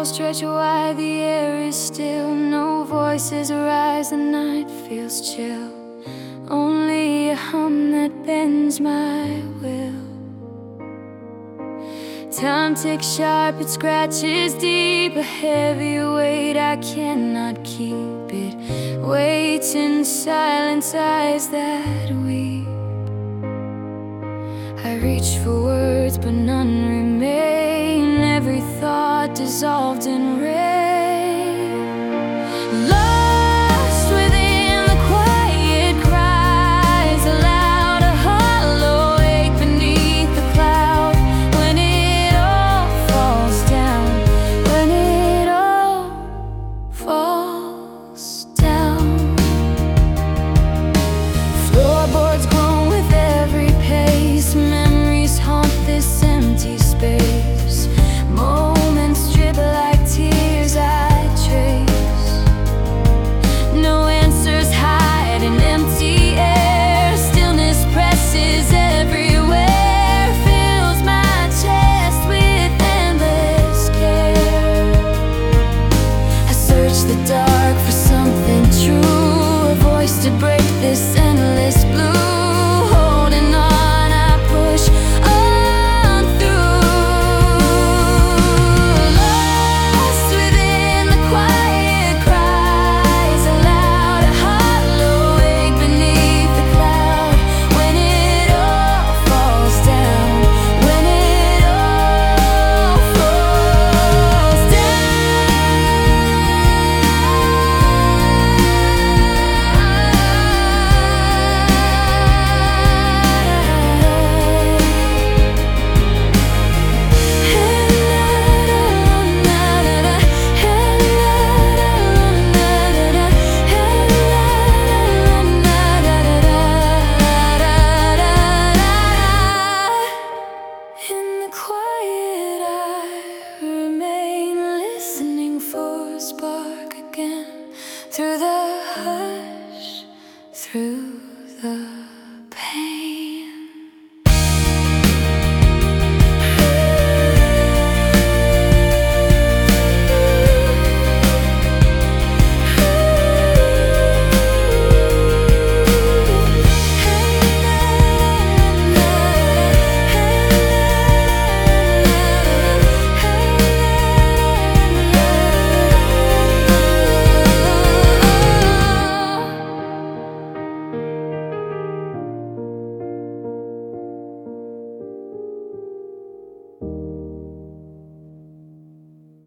world stretch wide, the air is still. No voices arise, the night feels chill. Only a hum that bends my will. Time ticks sharp, it scratches deep. A heavy weight, I cannot keep it. Waits in silence, eyes that weep. I reach for words, but none remain. Every thought dissolved in rain. Lost within the quiet cries aloud, a hollow ache beneath the cloud. When it all falls down, when it all falls down. Floorboards groan with every pace. Memories haunt this empty space. Moments drip like tears I trace. No answers hide in empty air. Stillness presses everywhere. Fills my chest with endless care. I search the dark for something true, a voice to break this endless blue. Spark again through the hush, through the